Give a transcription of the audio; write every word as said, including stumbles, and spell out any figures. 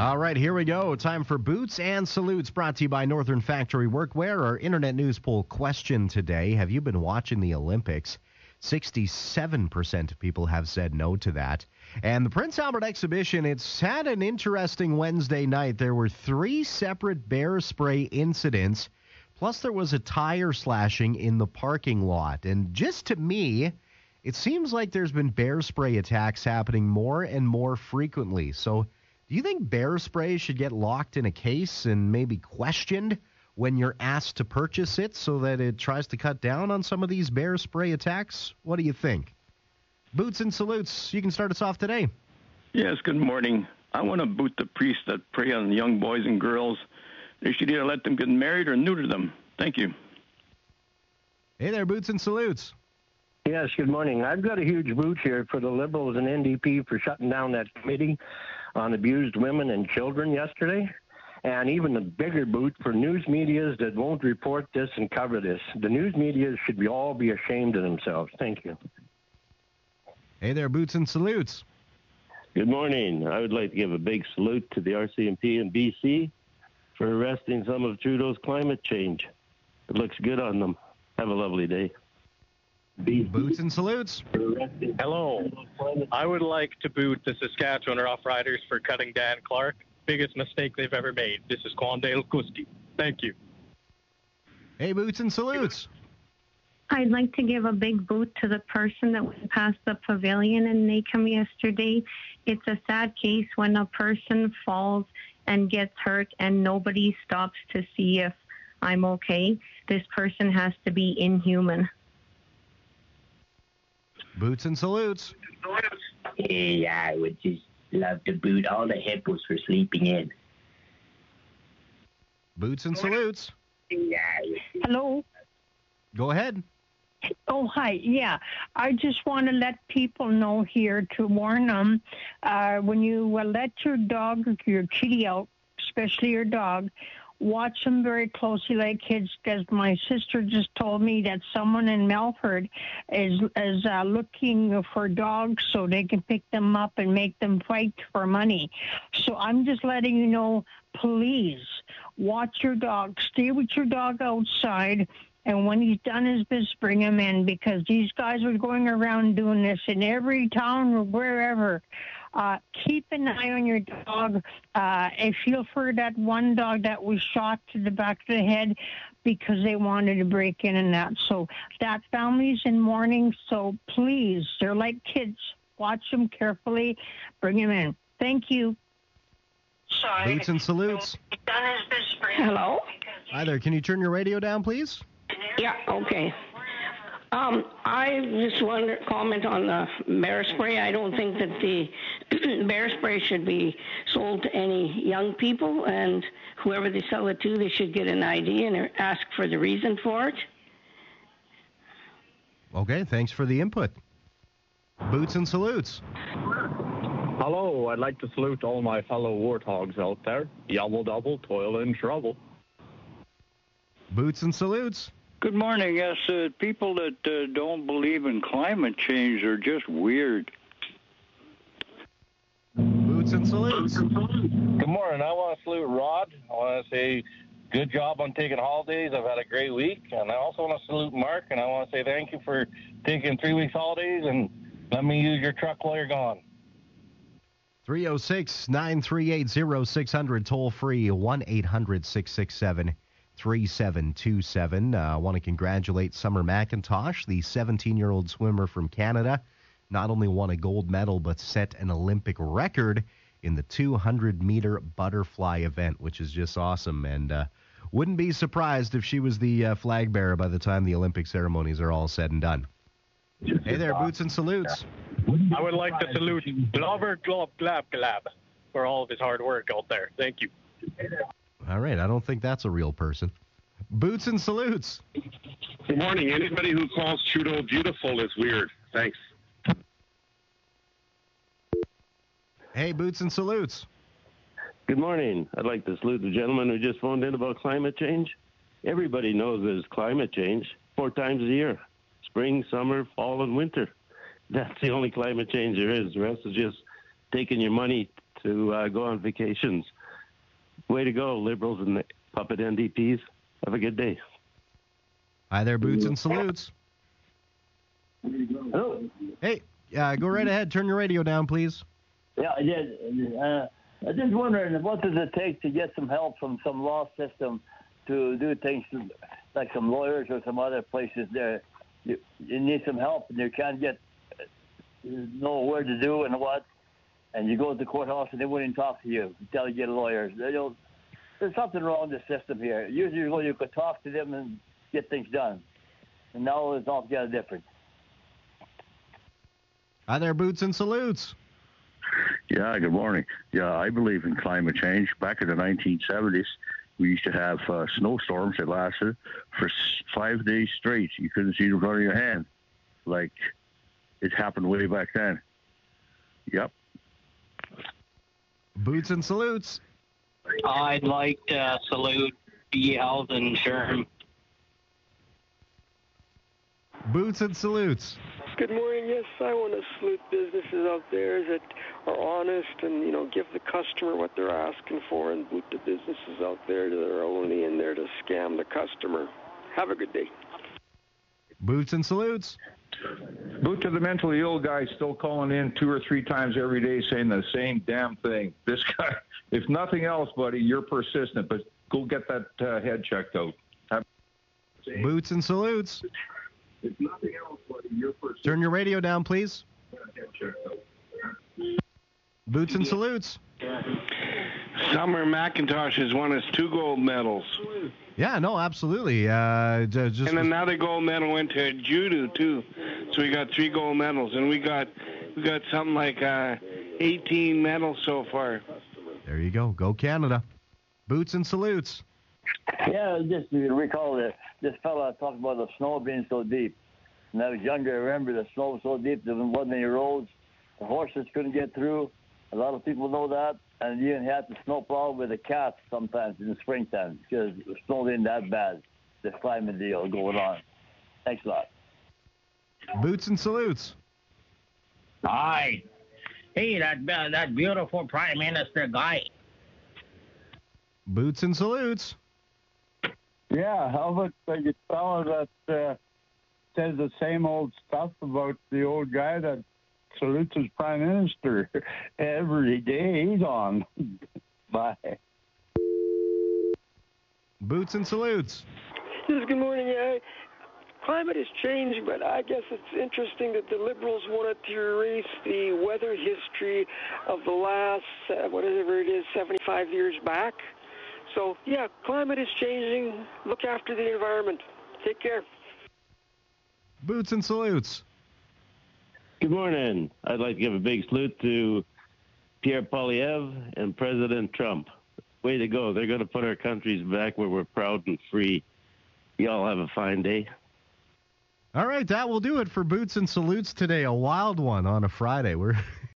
All right, here we go. Time for Boots and Salutes, brought to you by Northern Factory Workwear. Our Internet News Poll question today: have you been watching the Olympics? sixty-seven percent of people have said no to that. And the Prince Albert exhibition, it's had an interesting Wednesday night. There were three separate bear spray incidents, plus there was a tire slashing in the parking lot. And just to me, it seems like there's been bear spray attacks happening more and more frequently. So do you think bear spray should get locked in a case and maybe questioned when you're asked to purchase it so that it tries to cut down on some of these bear spray attacks? What do you think? Boots and Salutes, you can start us off today. Yes, good morning. I want to boot the priests that prey on young boys and girls. They should either let them get married or neuter them. Thank you. Hey there, Boots and Salutes. Yes, good morning. I've got a huge boot here for the Liberals and N D P for shutting down that committee on abused women and children yesterday. And even a bigger boot for news medias that won't report this and cover this. The news media should be all be ashamed of themselves. Thank you. Hey there, Boots and Salutes. Good morning. I would like to give a big salute to the R C M P in B C for arresting some of Trudeau's climate change. It looks good on them. Have a lovely day. Boots and Salutes. Hello. I would like to boot the Saskatchewan Rough Riders for cutting Dan Clark. Biggest mistake they've ever made. This is Quandale Kuski. Thank you. Hey, Boots and Salutes. I'd like to give a big boot to the person that went past the pavilion in Nacum yesterday. It's a sad case when a person falls and gets hurt and nobody stops to see if I'm okay. This person has to be inhuman. Boots and Salutes. Hey, I would just love to boot all the hippos for sleeping in. Boots and Salutes. Hello. Go ahead. Oh, hi. Yeah, I just want to let people know here to warn them, uh, when you uh, let your dog or your kitty out, especially your dog, watch them very closely like kids, because my sister just told me that someone in Melford is, is uh, looking for dogs so they can pick them up and make them fight for money. So I'm just letting you know, please watch your dog. Stay with your dog outside. And when he's done his business, bring him in, because these guys are going around doing this in every town or wherever. Uh, keep an eye on your dog. Uh, I feel for that one dog that was shot to the back of the head because they wanted to break in and that. So that family's in mourning. So please, they're like kids. Watch them carefully. Bring them in. Thank you. Sorry. Boots and Salutes. Hello? Hi there. Can you turn your radio down, please? Yeah, okay. Um, I just want to comment on the bear spray. I don't think that the bear spray should be sold to any young people, and whoever they sell it to, they should get an I D and ask for the reason for it. Okay, thanks for the input. Boots and Salutes. Hello, I'd like to salute all my fellow warthogs out there. Yobble double, toil and trouble. Boots and Salutes. Good morning. Yes, uh, people that uh, don't believe in climate change are just weird. Boots and Salutes. Good morning. I want to salute Rod. I want to say good job on taking holidays. I've had a great week. And I also want to salute Mark, and I want to say thank you for taking three weeks holidays and let me use your truck while you're gone. three oh six, nine three eight, oh six hundred, toll free, one eight hundred, six six seven, three seven two seven. I uh, want to congratulate Summer McIntosh, the seventeen-year-old swimmer from Canada. Not only won a gold medal, but set an Olympic record in the two hundred meter butterfly event, which is just awesome. And uh, wouldn't be surprised if she was the uh, flag bearer by the time the Olympic ceremonies are all said and done. Hey there, Boots and Salutes. I would like to salute Glover Glob Glab Glab for all of his hard work out there. Thank you. All right, I don't think that's a real person. Boots and Salutes. Good morning. Anybody who calls Trudeau beautiful is weird. Thanks. Hey, Boots and Salutes. Good morning. I'd like to salute the gentleman who just phoned in about climate change. Everybody knows there's climate change four times a year. Spring, summer, fall, and winter. That's the only climate change there is. The rest is just taking your money to uh, go on vacations. Way to go, Liberals and the puppet N D Ps. Have a good day. Hi there, Boots and Salutes. Hello. Hey, uh, go right ahead. Turn your radio down, please. Yeah, I did. Uh, I was just wondering, what does it take to get some help from some law system to do things like some lawyers or some other places there? You, you need some help, and you can't get know where to do and what, and you go to the courthouse and they won't even talk to you until you get lawyers. They don't, there's something wrong with the system here. Usually you could talk to them and get things done, and now it's altogether different. Hi there, Boots and Salutes. Yeah, good morning. Yeah, I believe in climate change. Back in the nineteen seventies, we used to have uh, snowstorms that lasted for s- five days straight. You couldn't see the front of your hand. Like, it happened way back then. Yep. Boots and Salutes. I'd like to salute B. Eldon Sherm. Boots and Salutes. Good morning. Yes, I want to salute businesses out there that are honest and, you know, give the customer what they're asking for, and boot the businesses out there that are only in there to scam the customer. Have a good day. Boots and Salutes. Boot to the mentally ill guy still calling in two or three times every day saying the same damn thing. This guy, if nothing else, buddy, you're persistent, but go get that uh, head checked out. Have- Boots and Salutes. If nothing else, buddy, you're persistent. Turn your radio down, please. Boots and Salutes. Summer McIntosh has won us two gold medals. Yeah, no, absolutely. Uh, j- just and another gold medal went to judo too. So we got three gold medals, and we got we got something like uh, eighteen medals so far. There you go. Go Canada. Boots and Salutes. Yeah, just to recall that this fella talked about the snow being so deep. When I was younger, I remember the snow was so deep there wasn't any roads. The horses couldn't get through. A lot of people know that. And you even had to snowplow with the cats sometimes in the springtime because the snow ain't that bad. The climate deal going on. Thanks a lot. Boots and Salutes. Hi. Hey, that uh, that beautiful Prime Minister guy. Boots and Salutes. Yeah, how about the fellow that uh, says the same old stuff about the old guy that salutes his prime minister every day he's on? Bye. Boots and Salutes. Yes, good morning. Yeah, climate has changed, but I guess it's interesting that the Liberals wanted to erase the weather history of the last, uh, whatever it is, seventy-five years back. So, yeah, climate is changing. Look after the environment. Take care. Boots and Salutes. Good morning. I'd like to give a big salute to Pierre Poilievre and President Trump. Way to go. They're going to put our countries back where we're proud and free. Y'all have a fine day. All right, that will do it for Boots and Salutes today. A wild one on a Friday. We're